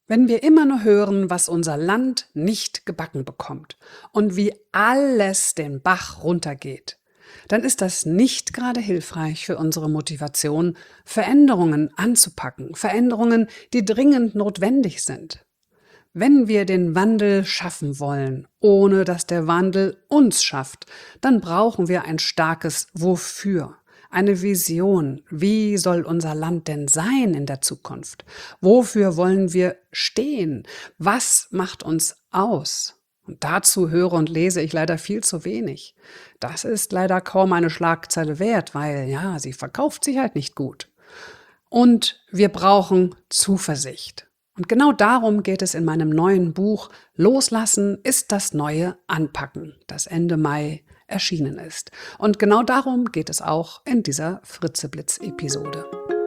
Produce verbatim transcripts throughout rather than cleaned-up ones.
Wenn wir immer nur hören, was unser Land nicht gebacken bekommt und wie alles den Bach runtergeht, dann ist das nicht gerade hilfreich für unsere Motivation, Veränderungen anzupacken, Veränderungen, die dringend notwendig sind. Wenn wir den Wandel schaffen wollen, ohne dass der Wandel uns schafft, dann brauchen wir ein starkes Wofür. Eine Vision. Wie soll unser Land denn sein in der Zukunft? Wofür wollen wir stehen? Was macht uns aus? Und dazu höre und lese ich leider viel zu wenig. Das ist leider kaum eine Schlagzeile wert, weil, ja, sie verkauft sich halt nicht gut. Und wir brauchen Zuversicht. Und genau darum geht es in meinem neuen Buch Loslassen ist das neue Anpacken, das Ende Mai erschienen ist. Und genau darum geht es auch in dieser Fritzeblitz-Episode.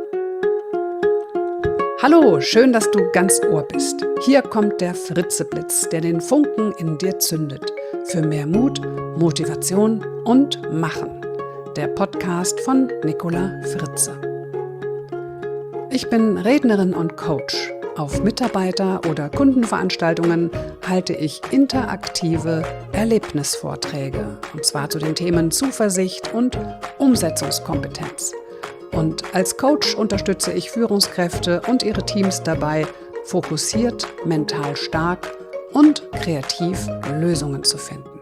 Hallo, schön, dass du ganz Ohr bist. Hier kommt der Fritzeblitz, der den Funken in dir zündet. Für mehr Mut, Motivation und Machen. Der Podcast von Nicola Fritze. Ich bin Rednerin und Coach. Auf Mitarbeiter- oder Kundenveranstaltungen halte ich interaktive Erlebnisvorträge, und zwar zu den Themen Zuversicht und Umsetzungskompetenz. Und als Coach unterstütze ich Führungskräfte und ihre Teams dabei, fokussiert, mental stark und kreativ Lösungen zu finden.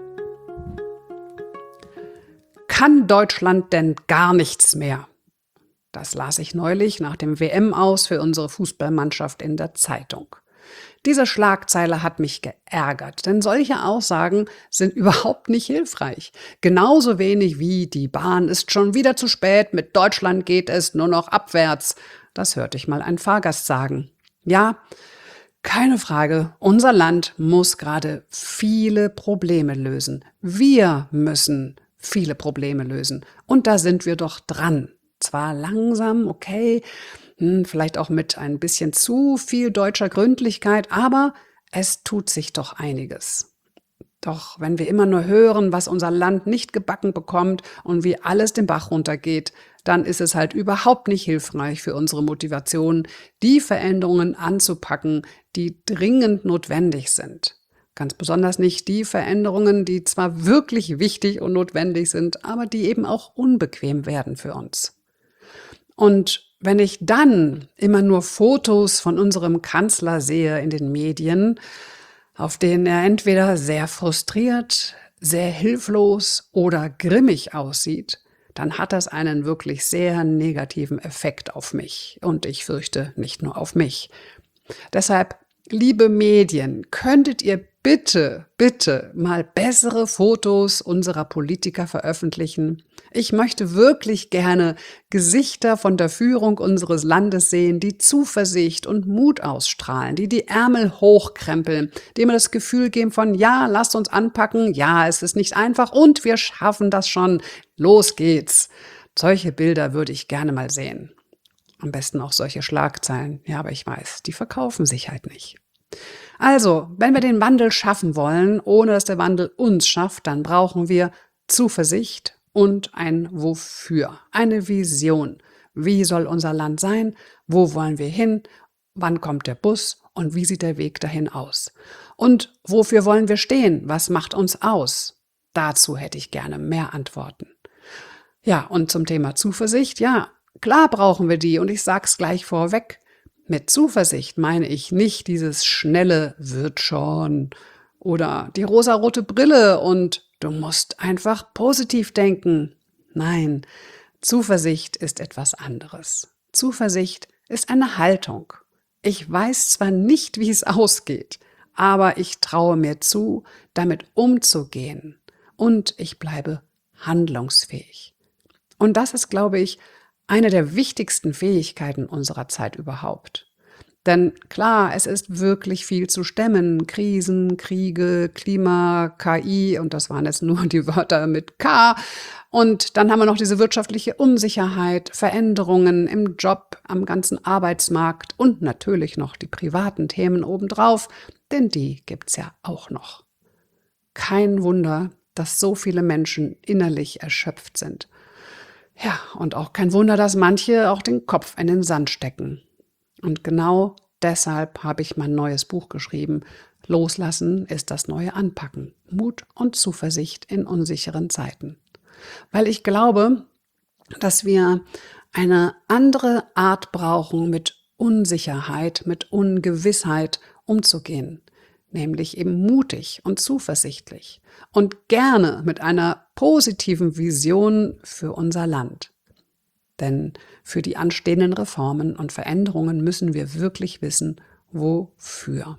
Kann Deutschland denn gar nichts mehr? Das las ich neulich nach dem W M-Aus für unsere Fußballmannschaft in der Zeitung. Diese Schlagzeile hat mich geärgert, denn solche Aussagen sind überhaupt nicht hilfreich. Genauso wenig wie die Bahn ist schon wieder zu spät, mit Deutschland geht es nur noch abwärts. Das hörte ich mal ein Fahrgast sagen. Ja, keine Frage, unser Land muss gerade viele Probleme lösen. Wir müssen viele Probleme lösen. Und da sind wir doch dran. Zwar langsam, okay, vielleicht auch mit ein bisschen zu viel deutscher Gründlichkeit, aber es tut sich doch einiges. Doch wenn wir immer nur hören, was unser Land nicht gebacken bekommt und wie alles den Bach runtergeht, dann ist es halt überhaupt nicht hilfreich für unsere Motivation, die Veränderungen anzupacken, die dringend notwendig sind. Ganz besonders nicht die Veränderungen, die zwar wirklich wichtig und notwendig sind, aber die eben auch unbequem werden für uns. Und wenn ich dann immer nur Fotos von unserem Kanzler sehe in den Medien, auf denen er entweder sehr frustriert, sehr hilflos oder grimmig aussieht, dann hat das einen wirklich sehr negativen Effekt auf mich. Und ich fürchte, nicht nur auf mich. Deshalb, liebe Medien, könntet ihr bitte, bitte mal bessere Fotos unserer Politiker veröffentlichen? Ich möchte wirklich gerne Gesichter von der Führung unseres Landes sehen, die Zuversicht und Mut ausstrahlen, die die Ärmel hochkrempeln, die mir das Gefühl geben von, ja, lasst uns anpacken, ja, es ist nicht einfach und wir schaffen das schon, los geht's. Solche Bilder würde ich gerne mal sehen. Am besten auch solche Schlagzeilen. Ja, aber ich weiß, die verkaufen sich halt nicht. Also, wenn wir den Wandel schaffen wollen, ohne dass der Wandel uns schafft, dann brauchen wir Zuversicht und ein Wofür, eine Vision. Wie soll unser Land sein? Wo wollen wir hin? Wann kommt der Bus? Und wie sieht der Weg dahin aus? Und wofür wollen wir stehen? Was macht uns aus? Dazu hätte ich gerne mehr Antworten. Ja, und zum Thema Zuversicht, ja, klar brauchen wir die und ich sag's gleich vorweg. Mit Zuversicht meine ich nicht dieses schnelle wird schon oder die rosarote Brille und du musst einfach positiv denken. Nein, Zuversicht ist etwas anderes. Zuversicht ist eine Haltung. Ich weiß zwar nicht, wie es ausgeht, aber ich traue mir zu, damit umzugehen und ich bleibe handlungsfähig. Und das ist, glaube ich, eine der wichtigsten Fähigkeiten unserer Zeit überhaupt. Denn klar, es ist wirklich viel zu stemmen. Krisen, Kriege, Klima, K I und das waren jetzt nur die Wörter mit K. Und dann haben wir noch diese wirtschaftliche Unsicherheit, Veränderungen im Job, am ganzen Arbeitsmarkt und natürlich noch die privaten Themen obendrauf, denn die gibt's ja auch noch. Kein Wunder, dass so viele Menschen innerlich erschöpft sind. Ja, und auch kein Wunder, dass manche auch den Kopf in den Sand stecken. Und genau deshalb habe ich mein neues Buch geschrieben. Loslassen ist das neue Anpacken. Mut und Zuversicht in unsicheren Zeiten. Weil ich glaube, dass wir eine andere Art brauchen, mit Unsicherheit, mit Ungewissheit umzugehen. Nämlich eben mutig und zuversichtlich und gerne mit einer positiven Vision für unser Land. Denn für die anstehenden Reformen und Veränderungen müssen wir wirklich wissen, wofür.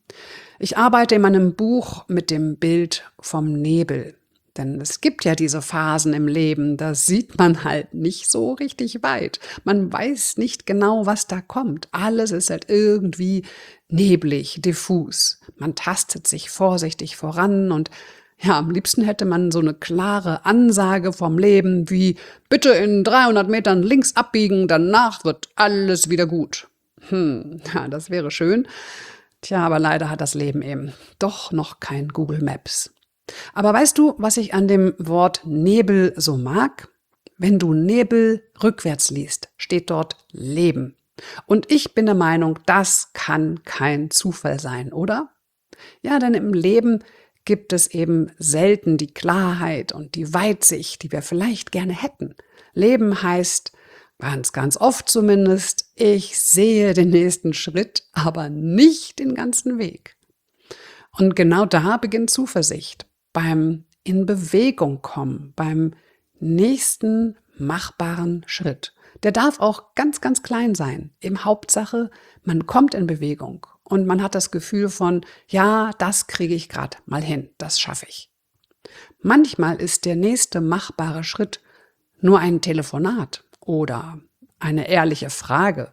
Ich arbeite in meinem Buch mit dem Bild vom Nebel. Denn es gibt ja diese Phasen im Leben, da sieht man halt nicht so richtig weit. Man weiß nicht genau, was da kommt. Alles ist halt irgendwie neblig, diffus. Man tastet sich vorsichtig voran und ja, am liebsten hätte man so eine klare Ansage vom Leben wie bitte in dreihundert Metern links abbiegen, danach wird alles wieder gut. Hm, ja, das wäre schön. Tja, aber leider hat das Leben eben doch noch kein Google Maps. Aber weißt du, was ich an dem Wort Nebel so mag? Wenn du Nebel rückwärts liest, steht dort Leben. Und ich bin der Meinung, das kann kein Zufall sein, oder? Ja, denn im Leben gibt es eben selten die Klarheit und die Weitsicht, die wir vielleicht gerne hätten. Leben heißt, ganz, ganz oft zumindest, ich sehe den nächsten Schritt, aber nicht den ganzen Weg. Und genau da beginnt Zuversicht, beim in Bewegung kommen, beim nächsten machbaren Schritt. Der darf auch ganz, ganz klein sein. Im Hauptsache, man kommt in Bewegung und man hat das Gefühl von, ja, das kriege ich gerade mal hin, das schaffe ich. Manchmal ist der nächste machbare Schritt nur ein Telefonat oder eine ehrliche Frage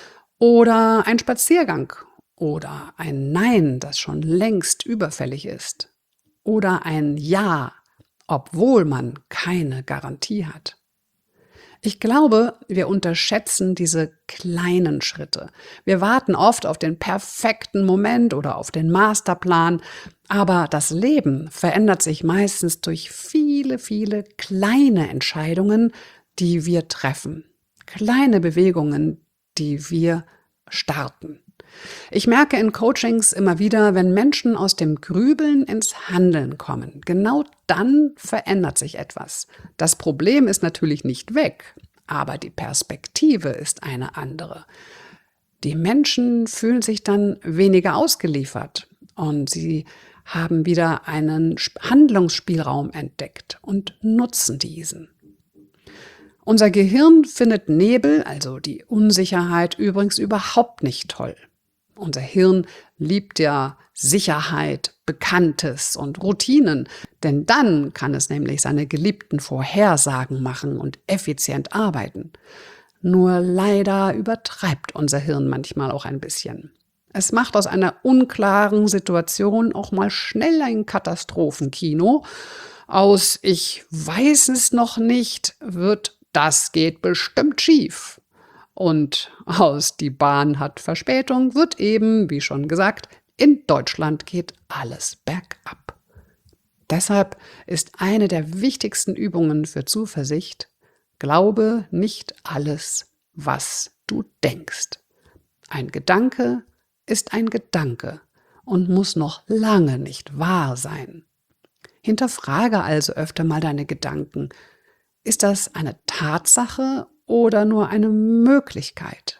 oder ein Spaziergang oder ein Nein, das schon längst überfällig ist oder ein Ja, obwohl man keine Garantie hat. Ich glaube, wir unterschätzen diese kleinen Schritte. Wir warten oft auf den perfekten Moment oder auf den Masterplan, aber das Leben verändert sich meistens durch viele, viele kleine Entscheidungen, die wir treffen. Kleine Bewegungen, die wir starten. Ich merke in Coachings immer wieder, wenn Menschen aus dem Grübeln ins Handeln kommen, genau dann verändert sich etwas. Das Problem ist natürlich nicht weg, aber die Perspektive ist eine andere. Die Menschen fühlen sich dann weniger ausgeliefert und sie haben wieder einen Handlungsspielraum entdeckt und nutzen diesen. Unser Gehirn findet Nebel, also die Unsicherheit, übrigens überhaupt nicht toll. Unser Hirn liebt ja Sicherheit, Bekanntes und Routinen, denn dann kann es nämlich seine geliebten Vorhersagen machen und effizient arbeiten. Nur leider übertreibt unser Hirn manchmal auch ein bisschen. Es macht aus einer unklaren Situation auch mal schnell ein Katastrophenkino. Aus ich weiß es noch nicht wird das geht bestimmt schief. Und aus die Bahn hat Verspätung wird eben, wie schon gesagt, in Deutschland geht alles bergab. Deshalb ist eine der wichtigsten Übungen für Zuversicht, glaube nicht alles, was du denkst. Ein Gedanke ist ein Gedanke und muss noch lange nicht wahr sein. Hinterfrage also öfter mal deine Gedanken. Ist das eine Tatsache oder nur eine Möglichkeit?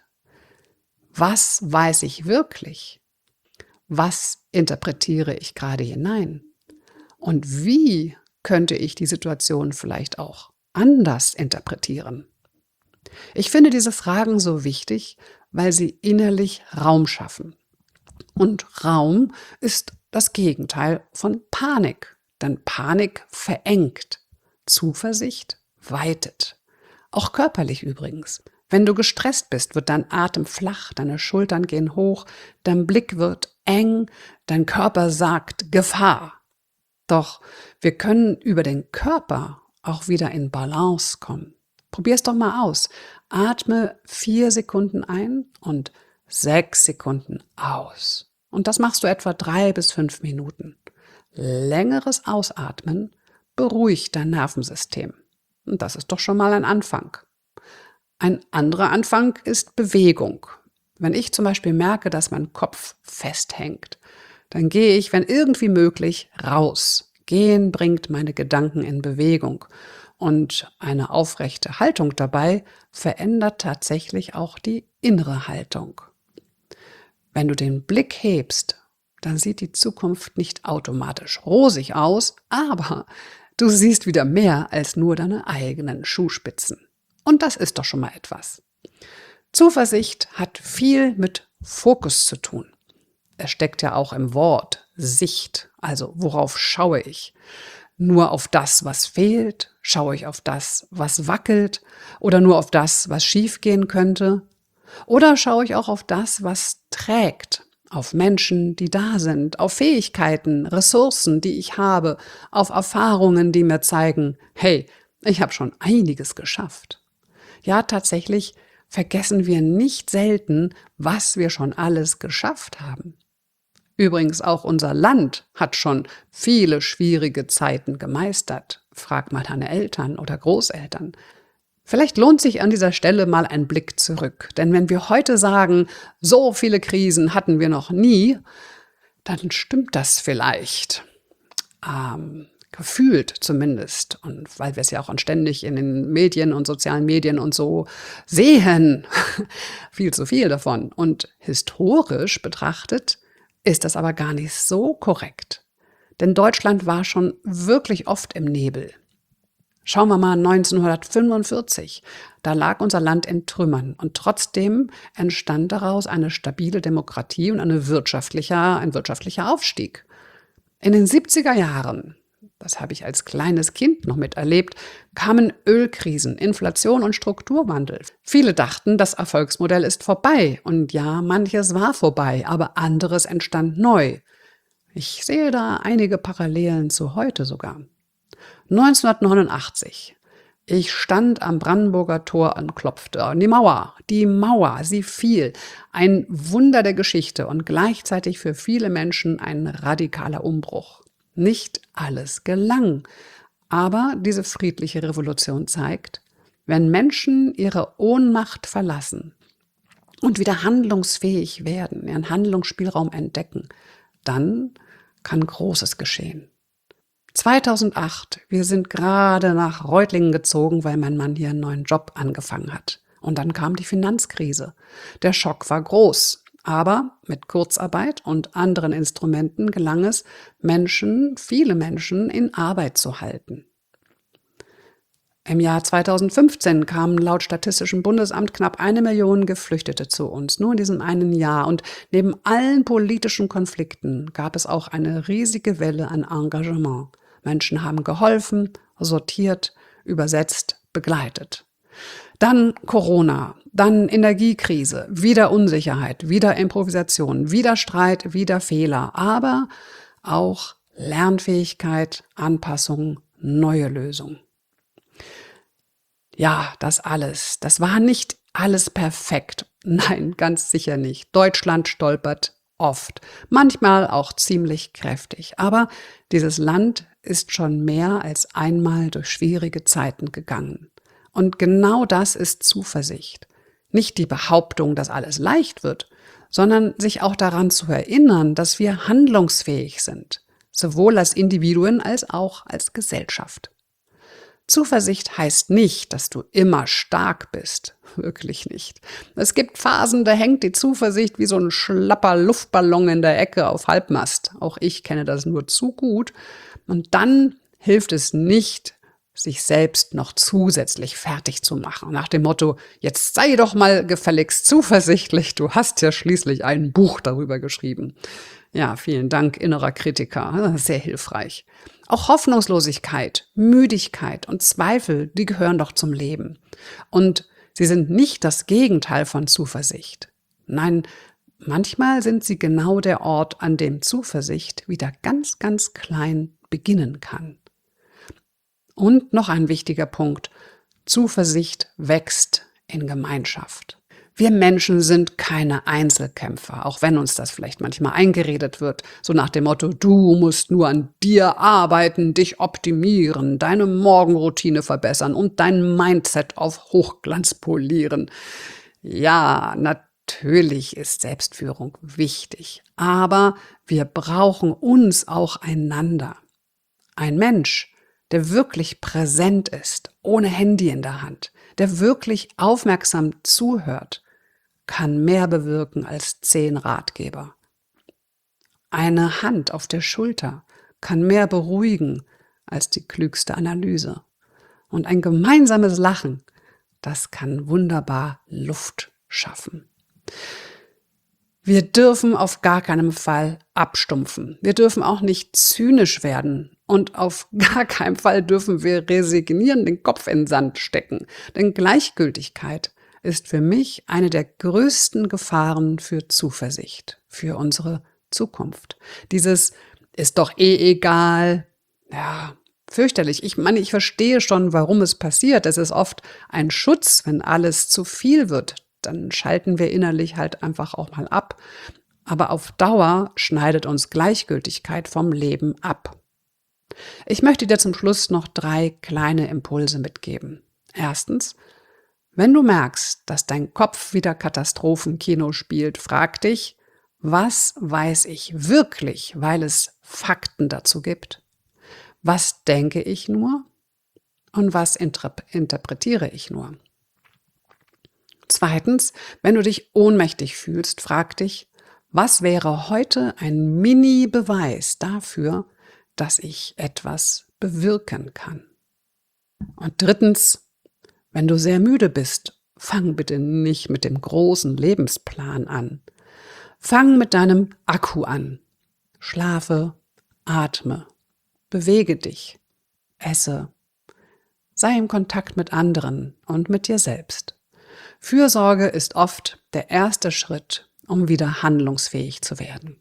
Was weiß ich wirklich? Was interpretiere ich gerade hinein? Und wie könnte ich die Situation vielleicht auch anders interpretieren? Ich finde diese Fragen so wichtig, weil sie innerlich Raum schaffen. Und Raum ist das Gegenteil von Panik, denn Panik verengt, Zuversicht weitet. Auch körperlich übrigens. Wenn du gestresst bist, wird dein Atem flach, deine Schultern gehen hoch, dein Blick wird eng, dein Körper sagt Gefahr. Doch wir können über den Körper auch wieder in Balance kommen. Probier's doch mal aus. Atme vier Sekunden ein und sechs Sekunden aus. Und das machst du etwa drei bis fünf Minuten. Längeres Ausatmen beruhigt dein Nervensystem. Und das ist doch schon mal ein Anfang. Ein anderer Anfang ist Bewegung. Wenn ich zum Beispiel merke, dass mein Kopf festhängt, dann gehe ich, wenn irgendwie möglich, raus. Gehen bringt meine Gedanken in Bewegung. Und eine aufrechte Haltung dabei verändert tatsächlich auch die innere Haltung. Wenn du den Blick hebst, dann sieht die Zukunft nicht automatisch rosig aus, aber du siehst wieder mehr als nur deine eigenen Schuhspitzen. Und das ist doch schon mal etwas. Zuversicht hat viel mit Fokus zu tun. Es steckt ja auch im Wort Sicht, also worauf schaue ich? Nur auf das, was fehlt? Schaue ich auf das, was wackelt? Oder nur auf das, was schiefgehen könnte? Oder schaue ich auch auf das, was trägt? Auf Menschen, die da sind, auf Fähigkeiten, Ressourcen, die ich habe, auf Erfahrungen, die mir zeigen, hey, ich habe schon einiges geschafft. Ja, tatsächlich vergessen wir nicht selten, was wir schon alles geschafft haben. Übrigens auch unser Land hat schon viele schwierige Zeiten gemeistert. Frag mal deine Eltern oder Großeltern. Vielleicht lohnt sich an dieser Stelle mal ein Blick zurück. Denn wenn wir heute sagen, so viele Krisen hatten wir noch nie, dann stimmt das vielleicht. Ähm, gefühlt zumindest. Und weil wir es ja auch ständig in den Medien und sozialen Medien und so sehen. Viel zu viel davon. Und historisch betrachtet ist das aber gar nicht so korrekt. Denn Deutschland war schon wirklich oft im Nebel. Schauen wir mal neunzehnhundertfünfundvierzig. Da lag unser Land in Trümmern und trotzdem entstand daraus eine stabile Demokratie und eine wirtschaftlicher, ein wirtschaftlicher Aufstieg. In den siebziger Jahren, das habe ich als kleines Kind noch miterlebt, kamen Ölkrisen, Inflation und Strukturwandel. Viele dachten, das Erfolgsmodell ist vorbei. Und ja, manches war vorbei, aber anderes entstand neu. Ich sehe da einige Parallelen zu heute sogar. neunzehnhundertneunundachtzig. Ich stand am Brandenburger Tor und klopfte an die Mauer. Die Mauer, sie fiel. Ein Wunder der Geschichte und gleichzeitig für viele Menschen ein radikaler Umbruch. Nicht alles gelang, aber diese friedliche Revolution zeigt, wenn Menschen ihre Ohnmacht verlassen und wieder handlungsfähig werden, ihren Handlungsspielraum entdecken, dann kann Großes geschehen. zweitausendacht, wir sind gerade nach Reutlingen gezogen, weil mein Mann hier einen neuen Job angefangen hat. Und dann kam die Finanzkrise. Der Schock war groß. Aber mit Kurzarbeit und anderen Instrumenten gelang es, Menschen, viele Menschen in Arbeit zu halten. Im Jahr zweitausendfünfzehn kamen laut Statistischem Bundesamt knapp eine Million Geflüchtete zu uns, nur in diesem einen Jahr. Und neben allen politischen Konflikten gab es auch eine riesige Welle an Engagement. Menschen haben geholfen, sortiert, übersetzt, begleitet. Dann Corona, dann Energiekrise, wieder Unsicherheit, wieder Improvisation, wieder Streit, wieder Fehler, aber auch Lernfähigkeit, Anpassung, neue Lösungen. Ja, das alles, das war nicht alles perfekt. Nein, ganz sicher nicht. Deutschland stolpert oft, manchmal auch ziemlich kräftig. Aber dieses Land ist schon mehr als einmal durch schwierige Zeiten gegangen. Und genau das ist Zuversicht. Nicht die Behauptung, dass alles leicht wird, sondern sich auch daran zu erinnern, dass wir handlungsfähig sind, sowohl als Individuen als auch als Gesellschaft. Zuversicht heißt nicht, dass du immer stark bist. Wirklich nicht. Es gibt Phasen, da hängt die Zuversicht wie so ein schlapper Luftballon in der Ecke auf Halbmast. Auch ich kenne das nur zu gut. Und dann hilft es nicht, sich selbst noch zusätzlich fertig zu machen. Nach dem Motto, jetzt sei doch mal gefälligst zuversichtlich, du hast ja schließlich ein Buch darüber geschrieben. Ja, vielen Dank, innerer Kritiker, sehr hilfreich. Auch Hoffnungslosigkeit, Müdigkeit und Zweifel, die gehören doch zum Leben. Und sie sind nicht das Gegenteil von Zuversicht. Nein, manchmal sind sie genau der Ort, an dem Zuversicht wieder ganz, ganz klein beginnen kann. Und noch ein wichtiger Punkt. Zuversicht wächst in Gemeinschaft. Wir Menschen sind keine Einzelkämpfer, auch wenn uns das vielleicht manchmal eingeredet wird, so nach dem Motto, du musst nur an dir arbeiten, dich optimieren, deine Morgenroutine verbessern und dein Mindset auf Hochglanz polieren. Ja, natürlich. Natürlich ist Selbstführung wichtig, aber wir brauchen uns auch einander. Ein Mensch, der wirklich präsent ist, ohne Handy in der Hand, der wirklich aufmerksam zuhört, kann mehr bewirken als zehn Ratgeber. Eine Hand auf der Schulter kann mehr beruhigen als die klügste Analyse. Und ein gemeinsames Lachen, das kann wunderbar Luft schaffen. Wir dürfen auf gar keinen Fall abstumpfen. Wir dürfen auch nicht zynisch werden. Und auf gar keinen Fall dürfen wir resignieren, den Kopf in den Sand stecken. Denn Gleichgültigkeit ist für mich eine der größten Gefahren für Zuversicht, für unsere Zukunft. Dieses ist doch eh egal. Ja, fürchterlich. Ich meine, ich verstehe schon, warum es passiert. Es ist oft ein Schutz, wenn alles zu viel wird. Dann schalten wir innerlich halt einfach auch mal ab. Aber auf Dauer schneidet uns Gleichgültigkeit vom Leben ab. Ich möchte dir zum Schluss noch drei kleine Impulse mitgeben. Erstens, wenn du merkst, dass dein Kopf wieder Katastrophenkino spielt, frag dich, was weiß ich wirklich, weil es Fakten dazu gibt? Was denke ich nur und was interp- interpretiere ich nur? Zweitens, wenn du dich ohnmächtig fühlst, frag dich, was wäre heute ein Mini-Beweis dafür, dass ich etwas bewirken kann? Und drittens, wenn du sehr müde bist, fang bitte nicht mit dem großen Lebensplan an. Fang mit deinem Akku an. Schlafe, atme, bewege dich, esse, sei im Kontakt mit anderen und mit dir selbst. Fürsorge ist oft der erste Schritt, um wieder handlungsfähig zu werden.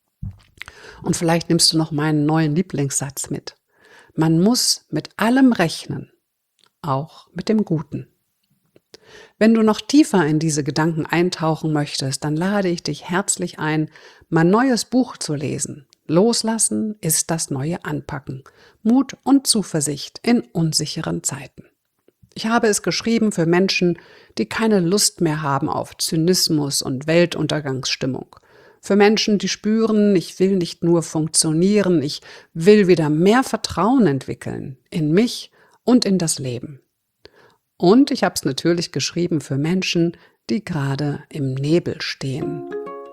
Und vielleicht nimmst du noch meinen neuen Lieblingssatz mit. Man muss mit allem rechnen, auch mit dem Guten. Wenn du noch tiefer in diese Gedanken eintauchen möchtest, dann lade ich dich herzlich ein, mein neues Buch zu lesen. Loslassen ist das neue Anpacken. Mut und Zuversicht in unsicheren Zeiten. Ich habe es geschrieben für Menschen, die keine Lust mehr haben auf Zynismus und Weltuntergangsstimmung. Für Menschen, die spüren, ich will nicht nur funktionieren, ich will wieder mehr Vertrauen entwickeln in mich und in das Leben. Und ich habe es natürlich geschrieben für Menschen, die gerade im Nebel stehen.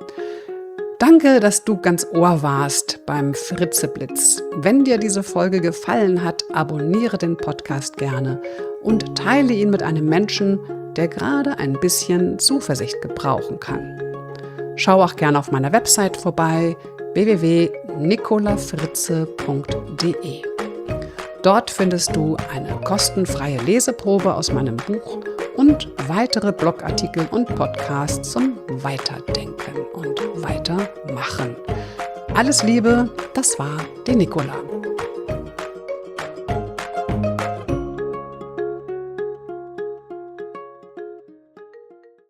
Danke, dass du ganz Ohr warst beim Fritzeblitz. Wenn dir diese Folge gefallen hat, abonniere den Podcast gerne und teile ihn mit einem Menschen, der gerade ein bisschen Zuversicht gebrauchen kann. Schau auch gerne auf meiner Website vorbei, w w w punkt nicola fritze punkt d e. Dort findest du eine kostenfreie Leseprobe aus meinem Buch und weitere Blogartikel und Podcasts zum Weiterdenken und Weitermachen. Alles Liebe, das war die Nicola.